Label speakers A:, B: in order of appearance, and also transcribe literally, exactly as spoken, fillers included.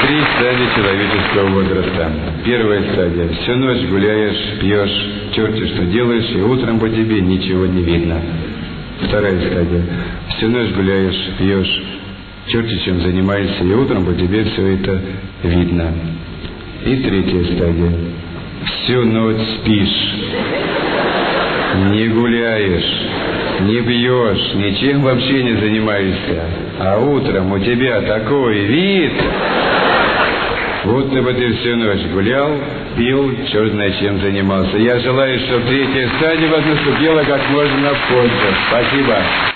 A: три стадии человеческого возраста. Первая стадия. Всю ночь гуляешь, пьешь, черти что делаешь, и утром по тебе ничего не видно. Вторая стадия. Всю ночь гуляешь, пьешь, черти чем занимаешься, и утром по тебе все это видно. И третья стадия. Всю ночь спишь, не гуляешь, не пьешь, ничем вообще не занимаешься, а утром у тебя такой вид, будто бы ты всю ночь гулял, пил, черт знает чем занимался. Я желаю, чтобы третья стадия наступила как можно позже. Спасибо.